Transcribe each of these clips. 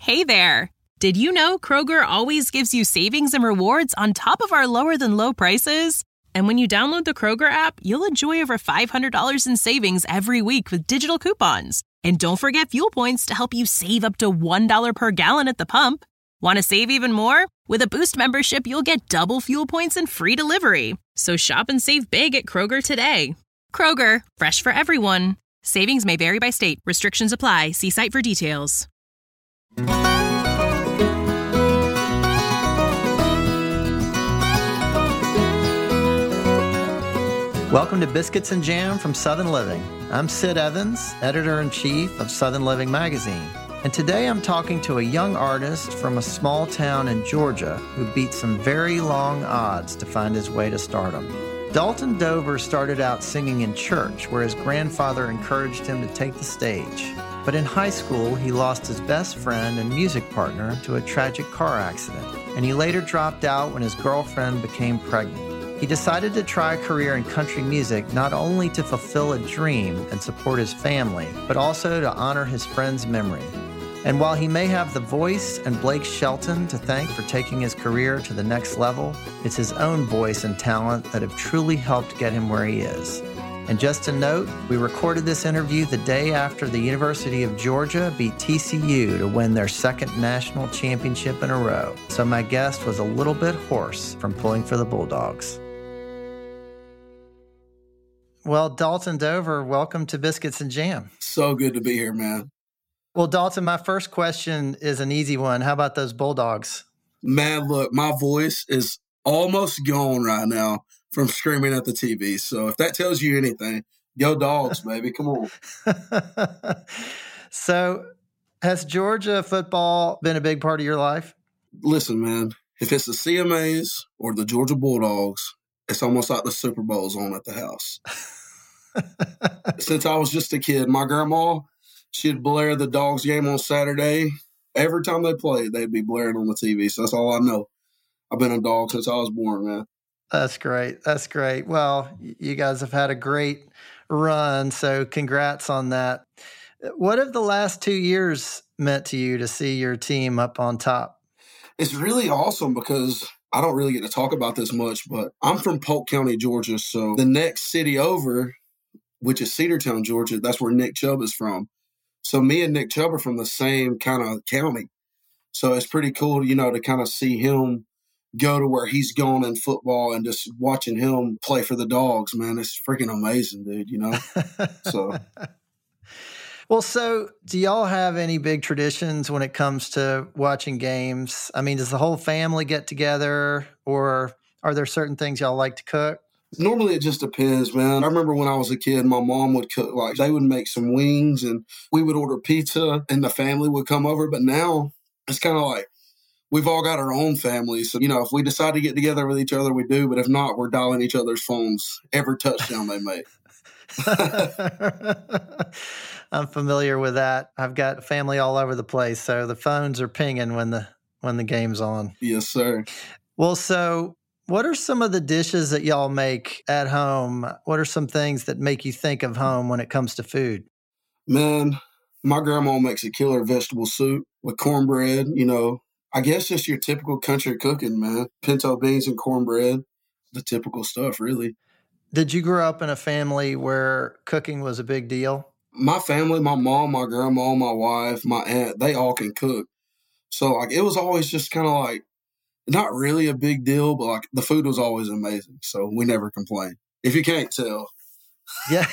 Hey there! Did you know Kroger always gives you savings and rewards on top of our lower-than-low prices? And when you download the Kroger app, you'll enjoy over $500 in savings every week with digital coupons. And don't forget fuel points to help you save up to $1 per gallon at the pump. Want to save even more? With a Boost membership, you'll get double fuel points and free delivery. So shop and save big at Kroger today. Kroger, fresh for everyone. Savings may vary by state. Restrictions apply. See site for details. Welcome to Biscuits and Jam from Southern Living. I'm Sid Evans, editor-in-chief of Southern Living magazine. And today I'm talking to a young artist from a small town in Georgia who beat some very long odds to find his way to stardom. Dalton Dover started out singing in church, where his grandfather encouraged him to take the stage. But in high school, he lost his best friend and music partner to a tragic car accident, and he later dropped out when his girlfriend became pregnant. He decided to try a career in country music not only to fulfill a dream and support his family, but also to honor his friend's memory. And while he may have the voice and Blake Shelton to thank for taking his career to the next level, it's his own voice and talent that have truly helped get him where he is. And just a note, we recorded this interview the day after the University of Georgia beat TCU to win their second national championship in a row. So my guest was a little bit hoarse from pulling for the Bulldogs. Well, Dalton Dover, welcome to Biscuits and Jam. So good to be here, man. Well, Dalton, my first question is an easy one. How about those Bulldogs? Man, look, my voice is almost gone right now from screaming at the TV. So if that tells you anything, go Dogs, baby. Come on. So has Georgia football been a big part of your life? Listen, man, if it's the CMAs or the Georgia Bulldogs, it's almost like the Super Bowl's on at the house. Since I was just a kid, my grandma, she'd blare the Dogs game on Saturday. Every time they played, they'd be blaring on the TV. So that's all I know. I've been a dog since I was born, man. That's great. That's great. Well, you guys have had a great run, so congrats on that. What have the last 2 years meant to you to see your team up on top? It's really awesome because I don't really get to talk about this much, but I'm from Polk County, Georgia. So the next city over, which is Cedartown, Georgia, that's where Nick Chubb is from. So me and Nick Chubb are from the same kind of county. So it's pretty cool, to kind of see him go to where he's gone in football and just watching him play for the Dogs, man. It's freaking amazing, dude, So. Well, so do y'all have any big traditions when it comes to watching games? I mean, does the whole family get together, or are there certain things y'all like to cook? Normally, it just depends, man. I remember when I was a kid, my mom would cook, they would make some wings and we would order pizza and the family would come over. But now it's kind of like we've all got our own families. So, if we decide to get together with each other, we do. But if not, we're dialing each other's phones every touchdown they make. I'm familiar with that. I've got family all over the place. So the phones are pinging when the game's on. Yes, sir. Well, so what are some of the dishes that y'all make at home? What are some things that make you think of home when it comes to food? Man, my grandma makes a killer vegetable soup with cornbread, I guess just your typical country cooking, man. Pinto beans and cornbread, the typical stuff, really. Did you grow up in a family where cooking was a big deal? My family, my mom, my grandma, my wife, my aunt, they all can cook. So, it was always just kind of not really a big deal, but the food was always amazing. So we never complained. If you can't tell. Yeah.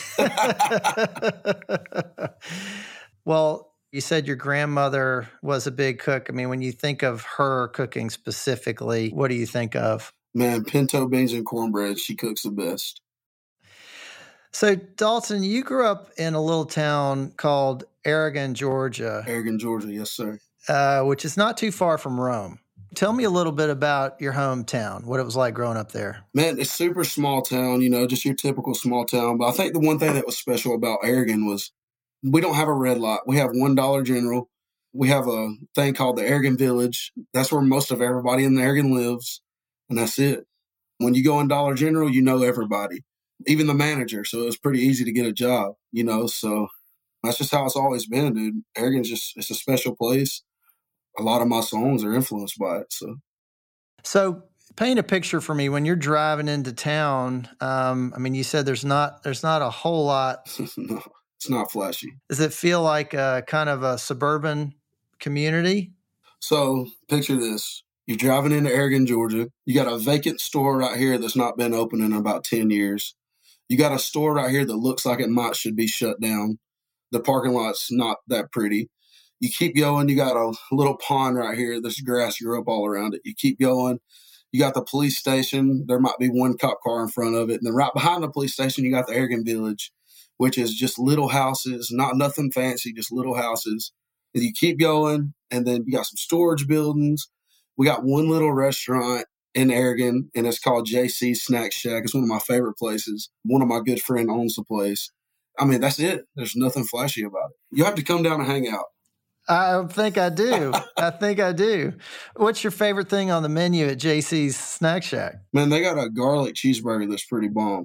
Well, you said your grandmother was a big cook. I mean, when you think of her cooking specifically, what do you think of? Man, pinto beans and cornbread, she cooks the best. So, Dalton, you grew up in a little town called Aragon, Georgia. Aragon, Georgia, yes, sir. Which is not too far from Rome. Tell me a little bit about your hometown, what it was like growing up there. Man, it's super small town, just your typical small town. But I think the one thing that was special about Aragon was we don't have a red light. We have one Dollar General. We have a thing called the Aragon Village. That's where most of everybody in the Aragon lives, and that's it. When you go in Dollar General, you know everybody, even the manager. So it was pretty easy to get a job, so that's just how it's always been, dude. Aragon's it's a special place. a lot of my songs are influenced by it. So paint a picture for me when you're driving into town. You said there's not a whole lot. No, it's not flashy. Does it feel like a kind of a suburban community? So picture this. You're driving into Aragon, Georgia. You got a vacant store right here that's not been open in about 10 years. You got a store right here that looks like it should be shut down. The parking lot's not that pretty. You keep going. You got a little pond right here. There's grass grew up all around it. You keep going. You got the police station. There might be one cop car in front of it. And then right behind the police station, you got the Aragon Village, which is just little houses, nothing fancy, just little houses. And you keep going, and then you got some storage buildings. We got one little restaurant in Aragon, and it's called JC's Snack Shack. It's one of my favorite places. One of my good friends owns the place. That's it. There's nothing flashy about it. You have to come down and hang out. I think I do. I do. What's your favorite thing on the menu at JC's Snack Shack? Man, they got a garlic cheeseburger that's pretty bomb.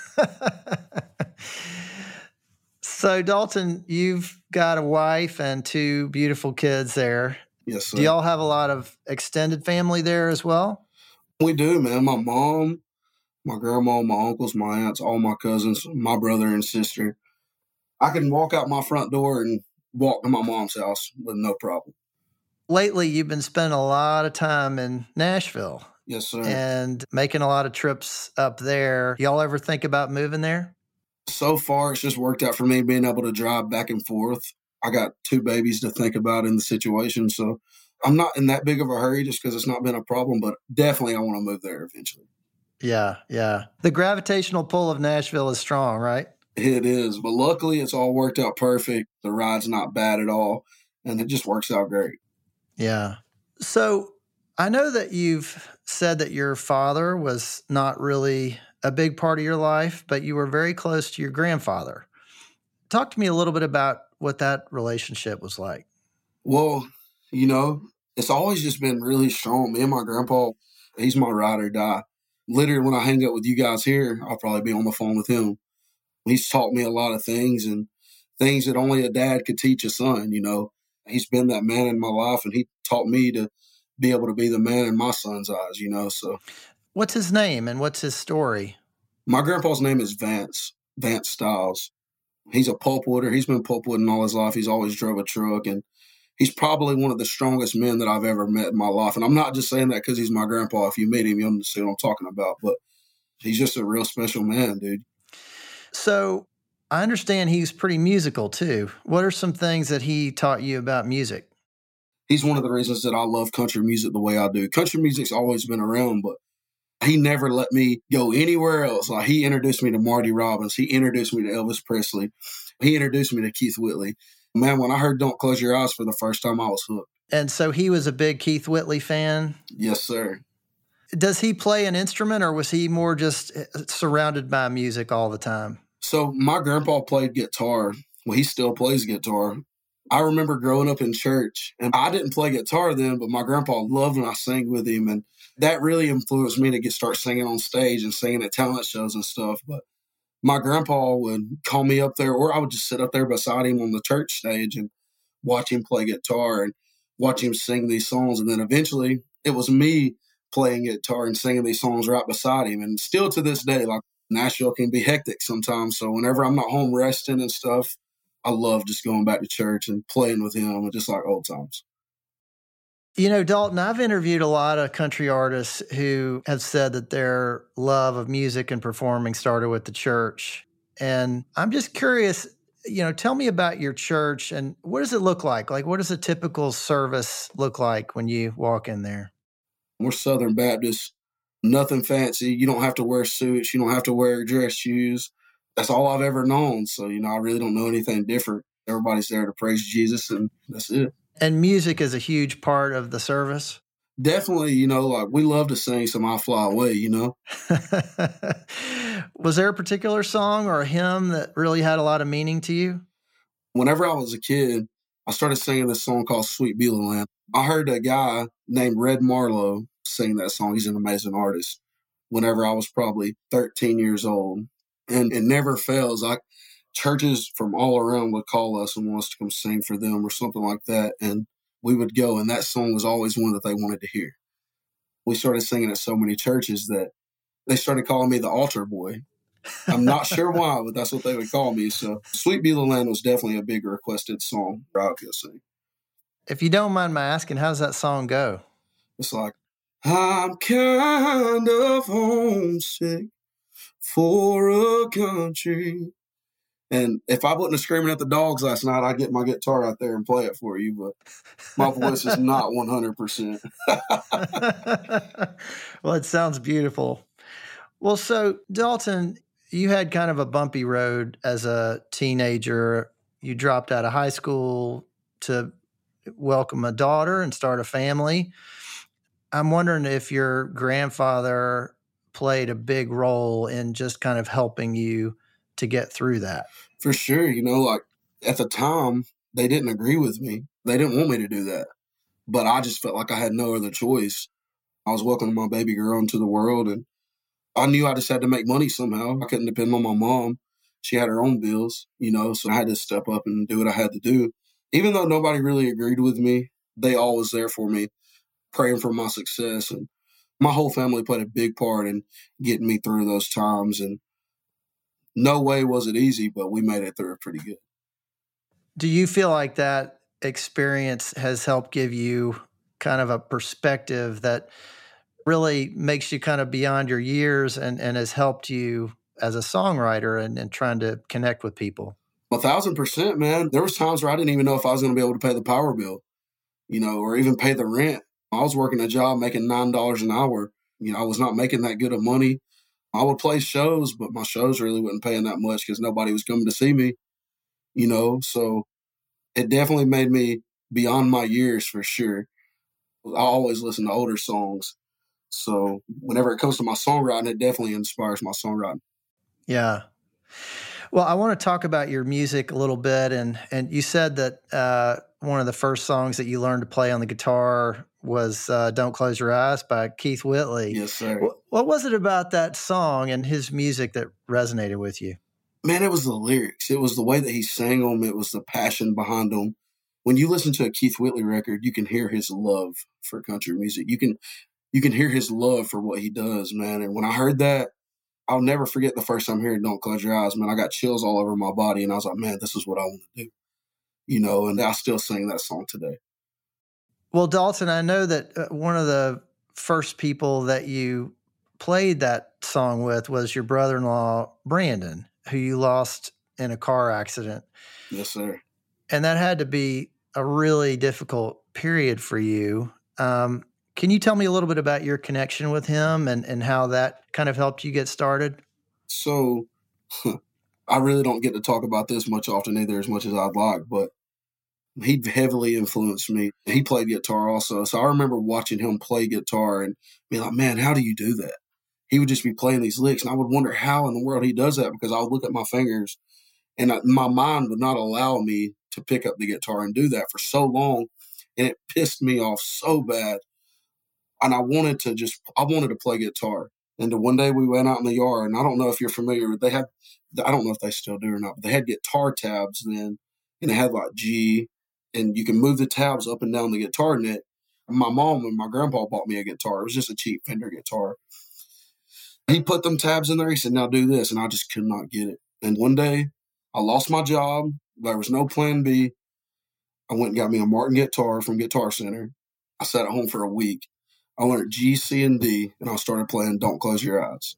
So, Dalton, you've got a wife and two beautiful kids there. Yes, sir. Do y'all have a lot of extended family there as well? We do, man. My mom, my grandma, my uncles, my aunts, all my cousins, my brother and sister. I can walk out my front door and walk to my mom's house with no problem. Lately, you've been spending a lot of time in Nashville. Yes, sir. And making a lot of trips up there. Y'all ever think about moving there? So far, it's just worked out for me being able to drive back and forth. I got two babies to think about in the situation, so I'm not in that big of a hurry just because it's not been a problem, but definitely I want to move there eventually. Yeah. The gravitational pull of Nashville is strong, right? It is, but luckily it's all worked out perfect. The ride's not bad at all, and it just works out great. Yeah. So I know that you've said that your father was not really a big part of your life, but you were very close to your grandfather. Talk to me a little bit about what that relationship was like. Well, it's always just been really strong. Me and my grandpa, he's my ride or die. Literally, when I hang out with you guys here, I'll probably be on the phone with him. He's taught me a lot of things and things that only a dad could teach a son, He's been that man in my life, and he taught me to be able to be the man in my son's eyes, so. What's his name and what's his story? My grandpa's name is Vance Stiles. He's a pulpwooder. He's been pulpwooding all his life. He's always drove a truck, and he's probably one of the strongest men that I've ever met in my life. And I'm not just saying that because he's my grandpa. If you meet him, you'll understand what I'm talking about. But he's just a real special man, dude. So I understand he's pretty musical too. What are some things that he taught you about music? He's one of the reasons that I love country music the way I do. Country music's always been around, but he never let me go anywhere else. Like, he introduced me to Marty Robbins. He introduced me to Elvis Presley. He introduced me to Keith Whitley. Man, when I heard Don't Close Your Eyes for the first time, I was hooked. And so he was a big Keith Whitley fan? Yes, sir. Does he play an instrument, or was he more just surrounded by music all the time? So my grandpa played guitar. Well, he still plays guitar. I remember growing up in church, and I didn't play guitar then, but my grandpa loved when I sang with him, and that really influenced me to start singing on stage and singing at talent shows and stuff. But my grandpa would call me up there, or I would just sit up there beside him on the church stage and watch him play guitar and watch him sing these songs. And then eventually it was me playing guitar and singing these songs right beside him. And still to this day, like, Nashville can be hectic sometimes. So whenever I'm not home resting and stuff, I love just going back to church and playing with him, and just like old times. Dalton, I've interviewed a lot of country artists who have said that their love of music and performing started with the church. And I'm just curious, tell me about your church, and what does it look like? Like, what does a typical service look like when you walk in there? We're Southern Baptist, nothing fancy. You don't have to wear suits. You don't have to wear dress shoes. That's all I've ever known. So, I really don't know anything different. Everybody's there to praise Jesus, and that's it. And music is a huge part of the service? Definitely, like, we love to sing some I Fly Away, Was there a particular song or a hymn that really had a lot of meaning to you? Whenever I was a kid, I started singing this song called Sweet Beulah Land. I heard a guy named Red Marlowe sing that song. He's an amazing artist. Whenever I was probably 13 years old. And it never fails. Like, churches from all around would call us and want us to come sing for them or something like that. And we would go, and that song was always one that they wanted to hear. We started singing at so many churches that they started calling me the altar boy. I'm not sure why, but that's what they would call me. So Sweet Beulah Land was definitely a big requested song I could sing. If you don't mind my asking, how's that song go? It's like, I'm kind of homesick for a country. And if I wasn't screaming at the dogs last night, I'd get my guitar out there and play it for you. But my voice is not 100%. Well, it sounds beautiful. Well, so Dalton, you had kind of a bumpy road as a teenager. You dropped out of high school to welcome a daughter and start a family. I'm wondering if your grandfather played a big role in just kind of helping you to get through that. For sure. Like at the time, they didn't agree with me. They didn't want me to do that. But I just felt like I had no other choice. I was welcoming my baby girl into the world, and I knew I just had to make money somehow. I couldn't depend on my mom. She had her own bills, so I had to step up and do what I had to do. Even though nobody really agreed with me, they all was there for me, praying for my success. And my whole family played a big part in getting me through those times. And no way was it easy, but we made it through it pretty good. Do you feel like that experience has helped give you kind of a perspective that really makes you kind of beyond your years and has helped you as a songwriter and trying to connect with people? 1,000%, man. There was times where I didn't even know if I was going to be able to pay the power bill, or even pay the rent. I was working a job making $9 an hour. I was not making that good of money. I would play shows, but my shows really wasn't paying that much because nobody was coming to see me, so it definitely made me beyond my years for sure. I always listen to older songs. So whenever it comes to my songwriting, it definitely inspires my songwriting. Yeah. Well, I want to talk about your music a little bit. And you said that one of the first songs that you learned to play on the guitar was Don't Close Your Eyes by Keith Whitley. Yes, sir. What was it about that song and his music that resonated with you? Man, it was the lyrics. It was the way that he sang them. It was the passion behind them. When you listen to a Keith Whitley record, you can hear his love for country music. You can hear his love for what he does, man. And when I heard that, I'll never forget the first time hearing Don't Close Your Eyes, man. I got chills all over my body, and I was like, man, this is what I want to do. And I still sing that song today. Well, Dalton, I know that one of the first people that you played that song with was your brother-in-law, Brandon, who you lost in a car accident. Yes, sir. And that had to be a really difficult period for you. Can you tell me a little bit about your connection with him and how that kind of helped you get started? So I really don't get to talk about this much often either, as much as I'd like, but he heavily influenced me. He played guitar also. So I remember watching him play guitar and being like, man, how do you do that? He would just be playing these licks, and I would wonder how in the world he does that, because I would look at my fingers and my mind would not allow me to pick up the guitar and do that for so long. And it pissed me off so bad. And I wanted to play guitar. And one day we went out in the yard, and I don't know if you're familiar with, I don't know if they still do or not, but they had guitar tabs then, and they had like G, and you can move the tabs up and down the guitar neck. My mom and my grandpa bought me a guitar. It was just a cheap Fender guitar. He put them tabs in there. He said, now do this. And I just could not get it. And one day I lost my job. There was no plan B. I went and got me a Martin guitar from Guitar Center. I sat at home for a week. I learned G, C, and D, and I started playing Don't Close Your Eyes.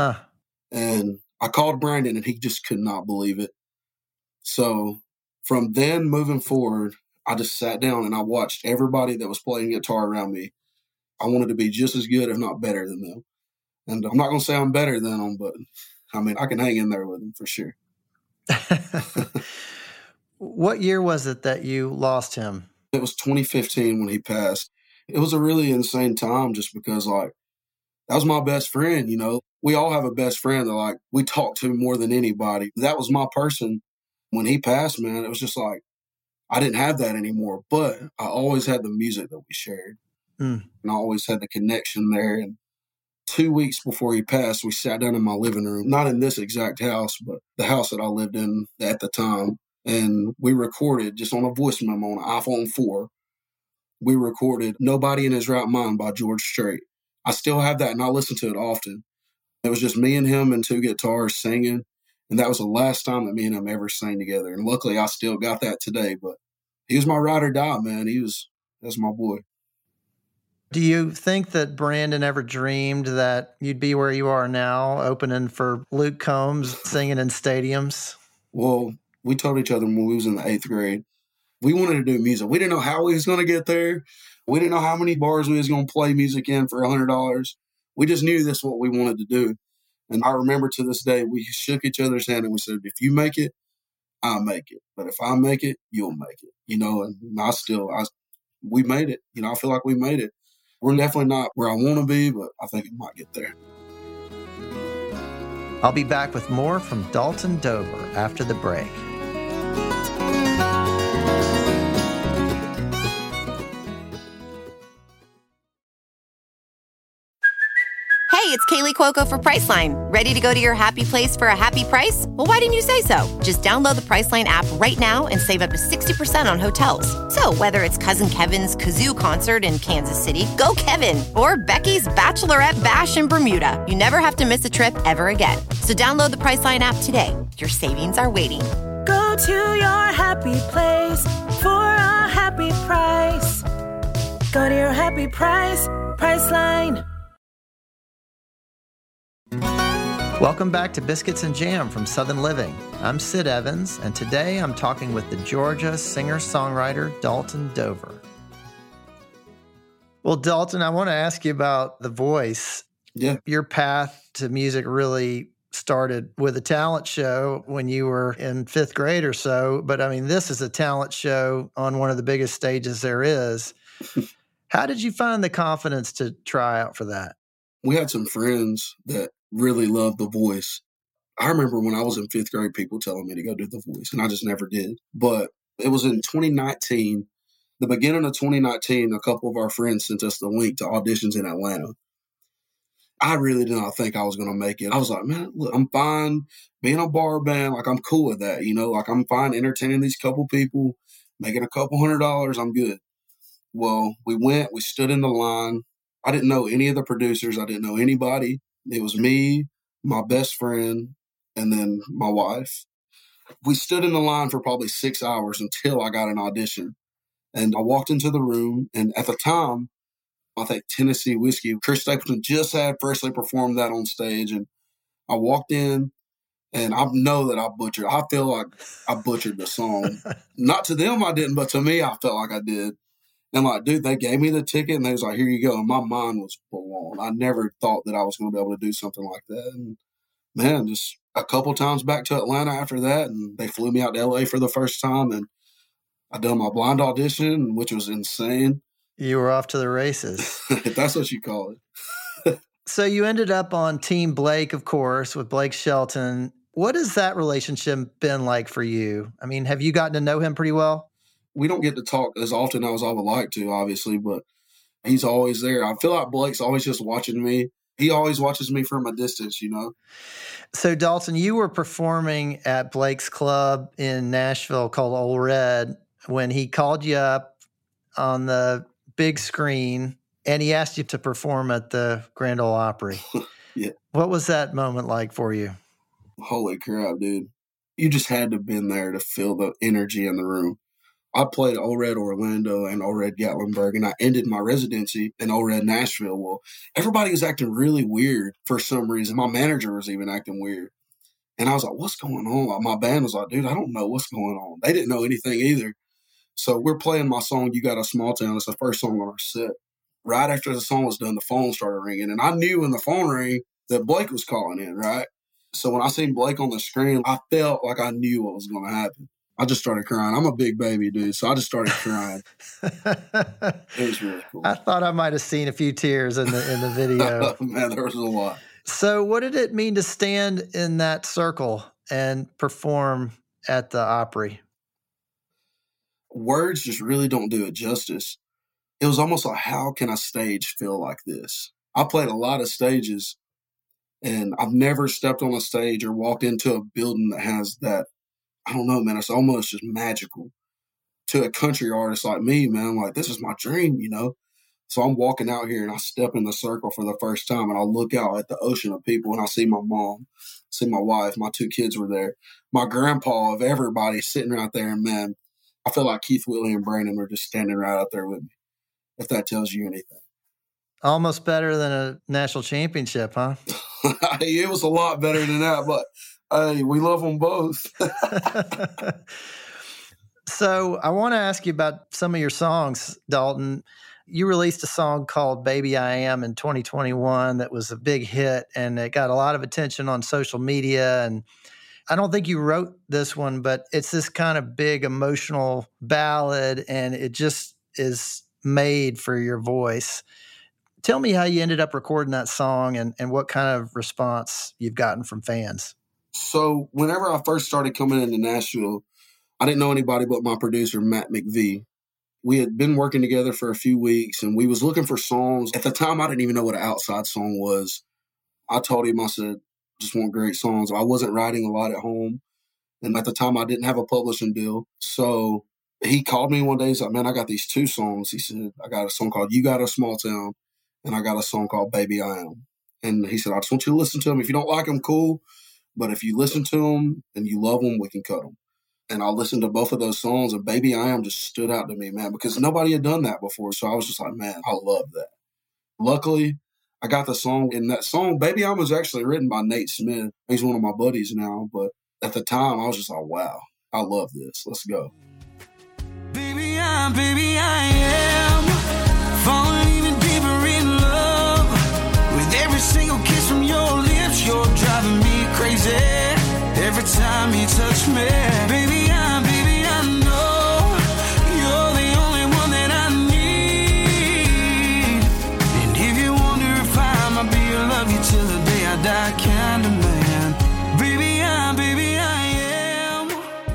And I called Brandon, and he just could not believe it. So from then moving forward, I just sat down and I watched everybody that was playing guitar around me. I wanted to be just as good, if not better than them. And I'm not going to say I'm better than them, but I mean, I can hang in there with them for sure. What year was it that you lost him? It was 2015 when he passed. It was a really insane time just because, like, that was my best friend, you know. We all have a best friend that, like, we talk to more than anybody. That was my person. When he passed, man, it was just like, I didn't have that anymore, but I always had the music that we shared. And I always had the connection there. And 2 weeks before he passed, we sat down in my living room, not in this exact house, but the house that I lived in at the time. And we recorded just on a voice memo on an iPhone 4. we recorded Nobody in His Right Mind by George Strait. I still have that, and I listen to it often. It was just me and him and two guitars singing, and that was the last time that me and him ever sang together. And luckily, I still got that today, but he was my ride or die, man. That's my boy. Do you think that Brandon ever dreamed that you'd be where you are now, opening for Luke Combs, singing in stadiums? Well, we told each other when we was in the 8th grade, we wanted to do music. We didn't know how we was going to get there. We didn't know how many bars we was going to play music in for $100. We just knew this is what we wanted to do. And I remember to this day, we shook each other's hand and we said, if you make it, I'll make it. But if I make it, you'll make it. And we made it. I feel like we made it. We're definitely not where I want to be, but I think it might get there. I'll be back with more from Dalton Dover after the break. Hey, it's Kaylee Cuoco for Priceline. Ready to go to your happy place for a happy price? Well, why didn't you say so? Just download the Priceline app right now and save up to 60% on hotels. So whether it's Cousin Kevin's Kazoo Concert in Kansas City, go Kevin, or Becky's Bachelorette Bash in Bermuda, you never have to miss a trip ever again. So download the Priceline app today. Your savings are waiting. Go to your happy place for a happy price. Go to your happy price, Priceline. Welcome back to Biscuits and Jam from Southern Living. I'm Sid Evans, and today I'm talking with the Georgia singer-songwriter Dalton Dover. Well, Dalton, I want to ask you about the voice. Yeah. Your path to music really started with a talent show when you were in 5th grade or so. But I mean, this is a talent show on one of the biggest stages there is. How did you find the confidence to try out for that? We had some friends that really loved The Voice. I remember when I was in 5th grade, people telling me to go do The Voice, and I just never did. But it was in 2019, the beginning of 2019, a couple of our friends sent us the link to auditions in Atlanta. I really did not think I was going to make it. I was like, man, look, I'm fine being a bar band. Like, I'm cool with that. Like, I'm fine entertaining these couple people, making a couple $100. I'm good. Well, we went, we stood in the line. I didn't know any of the producers. I didn't know anybody. It was me, my best friend, and then my wife. We stood in the line for probably 6 hours until I got an audition. And I walked into the room, and at the time, I think Tennessee Whiskey, Chris Stapleton just had freshly performed that on stage. And I walked in, and I know that I butchered. I feel like I butchered the song. Not to them, I didn't, but to me, I felt like I did. And like, dude, they gave me the ticket and they was like, here you go. And my mind was blown. I never thought that I was going to be able to do something like that. And man, just a couple times back to Atlanta after that. And they flew me out to LA for the first time. And I done my blind audition, which was insane. You were off to the races. If that's what you call it. So you ended up on Team Blake, of course, with Blake Shelton. What has that relationship been like for you? I mean, have you gotten to know him pretty well? We don't get to talk as often as I would like to, obviously, but he's always there. I feel like Blake's always just watching me. He always watches me from a distance, So, Dalton, you were performing at Blake's club in Nashville called Old Red when he called you up on the big screen and he asked you to perform at the Grand Ole Opry. Yeah. What was that moment like for you? Holy crap, dude. You just had to have been there to feel the energy in the room. I played Old Red Orlando and Old Red Gatlinburg, and I ended my residency in Old Red Nashville. Well, everybody was acting really weird for some reason. My manager was even acting weird. And I was like, what's going on? Like, my band was like, dude, I don't know what's going on. They didn't know anything either. So we're playing my song, You Got a Small Town. It's the first song on our set. Right after the song was done, the phone started ringing. And I knew when the phone rang that Blake was calling in, right? So when I seen Blake on the screen, I felt like I knew what was going to happen. I just started crying. I'm a big baby, dude, so I just started crying. It was really cool. I thought I might have seen a few tears in the video. Man, there was a lot. So what did it mean to stand in that circle and perform at the Opry? Words just really don't do it justice. It was almost like, how can a stage feel like this? I played a lot of stages, and I've never stepped on a stage or walked into a building that has that. I don't know, man. It's almost just magical. to a country artist like me, man, I'm like, this is my dream, you know? So I'm walking out here and I step in the circle for the first time and I look out at the ocean of people and I see my mom, see my wife, my 2 kids were there, my grandpa, of everybody sitting right there. And man, I feel like Keith, Willie, and Brandon are just standing right out there with me, if that tells you anything. Almost better than a national championship, huh? It was a lot better than that, but hey, we love them both. So I want to ask you about some of your songs, Dalton. You released a song called Baby I Am in 2021 that was a big hit, and it got a lot of attention on social media. And I don't think you wrote this one, but it's this kind of big emotional ballad, and it just is made for your voice. Tell me how you ended up recording that song and what kind of response you've gotten from fans. So whenever I first started coming into Nashville, I didn't know anybody but my producer, Matt McVie. We had been working together for a few weeks, and we was looking for songs. At the time, I didn't even know what an outside song was. I told him, I said, just want great songs. I wasn't writing a lot at home, and at the time, I didn't have a publishing deal. So he called me one day. He's like, man, I got these 2 songs. He said, I got a song called You Got a Small Town, and I got a song called Baby I Am. And he said, I just want you to listen to them. If you don't like them, cool. But if you listen to them and you love them, we can cut them. And I listened to both of those songs, and Baby I Am just stood out to me, man, because nobody had done that before. So I was just like, man, I love that. Luckily, I got the song, and that song, Baby I Am, was actually written by Nate Smith. He's one of my buddies now, but at the time, I was just like, wow, I love this. Let's go. Baby I am falling even deeper in love with every single kiss from your lips. You're driving me crazy every time you touch me. Baby, I know you're the only one that I need. And if you wonder if I'ma be your love you till the day I die kind of man. Baby, I am.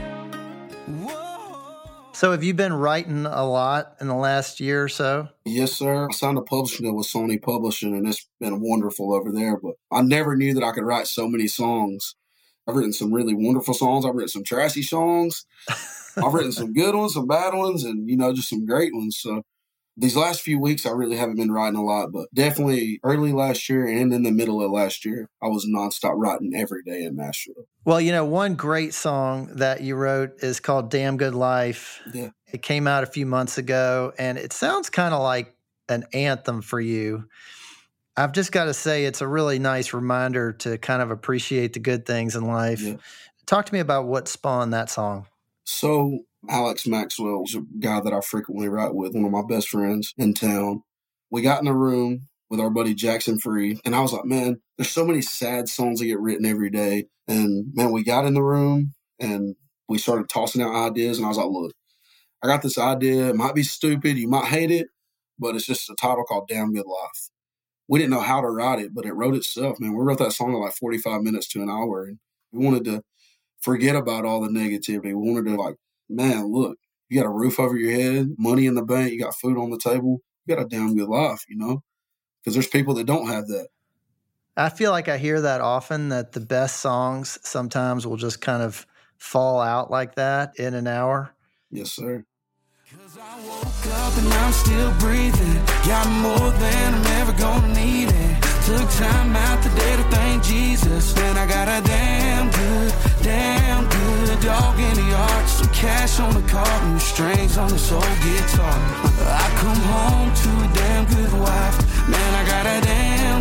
Whoa. So have you been writing a lot in the last year or so? Yes, sir. I signed a publishing deal with Sony Publishing, and it's been wonderful over there. But I never knew that I could write so many songs. I've written some really wonderful songs. I've written some trashy songs. I've written some good ones, some bad ones, and, you know, just some great ones. So these last few weeks, I really haven't been writing a lot, but definitely early last year and in the middle of last year, I was nonstop writing every day in Nashville. Well, you know, one great song that you wrote is called Damn Good Life. Yeah. It came out a few months ago, and it sounds kind of like an anthem for you. I've just got to say, it's a really nice reminder to kind of appreciate the good things in life. Yeah. Talk to me about what spawned that song. So Alex Maxwell is a guy that I frequently write with, one of my best friends in town. We got in a room with our buddy Jackson Free, and I was like, man, there's so many sad songs that get written every day. And man, we got in the room and we started tossing out ideas, and I was like, look, I got this idea. It might be stupid. You might hate it, but it's just a title called Damn Good Life. We didn't know how to write it, but it wrote itself, man. We wrote that song in like 45 minutes to an hour, and we wanted to forget about all the negativity. We wanted to, like, man, look, you got a roof over your head, money in the bank, you got food on the table, you got a damn good life, you know? Because there's people that don't have that. I feel like I hear that often, that the best songs sometimes will just kind of fall out like that in an hour. Yes, sir. 'Cause I woke up and I'm still breathing. Got more than I'm ever gonna need it. Took time out today to thank Jesus. Man, I got a damn good dog in the yard. Some cash on the card and strings on this old guitar. I come home to a damn good wife. Man, I got a damn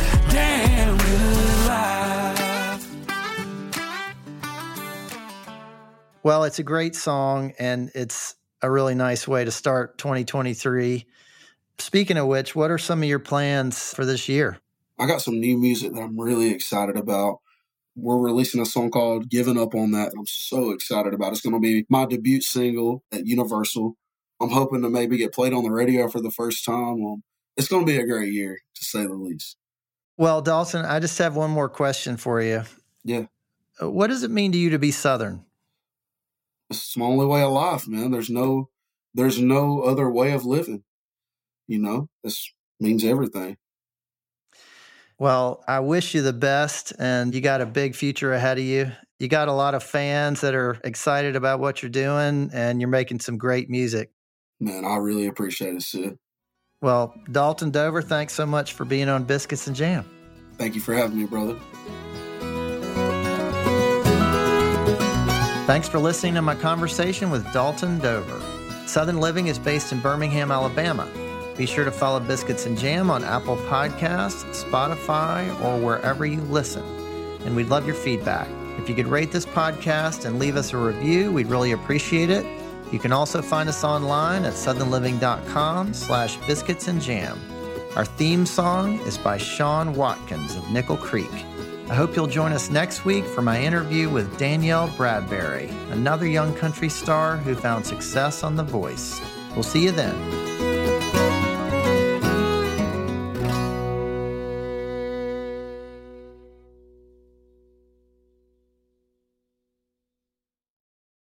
good life. Well, it's a great song, and it's a really nice way to start 2023. Speaking of which, what are some of your plans for this year? I got some new music that I'm really excited about. We're releasing a song called Giving Up on That. I'm so excited about it. It's going to be my debut single at Universal. I'm hoping to maybe get played on the radio for the first time. It's going to be a great year, to say the least. Well, Dalton, I just have one more question for you. Yeah. What does it mean to you to be Southern? It's my only way of life, man. There's no other way of living. You know, this means everything. Well, I wish you the best, and you got a big future ahead of you. You got a lot of fans that are excited about what you're doing, and you're making some great music. Man, I really appreciate it, Sid. Well, Dalton Dover, thanks so much for being on Biscuits and Jam. Thank you for having me, brother. Thanks for listening to my conversation with Dalton Dover. Southern Living is based in Birmingham, Alabama. Be sure to follow Biscuits and Jam on Apple Podcasts, Spotify, or wherever you listen. And we'd love your feedback. If you could rate this podcast and leave us a review, we'd really appreciate it. You can also find us online at southernliving.com/biscuitsandjam. Our theme song is by Sean Watkins of Nickel Creek. I hope you'll join us next week for my interview with Danielle Bradbury, another young country star who found success on The Voice. We'll see you then.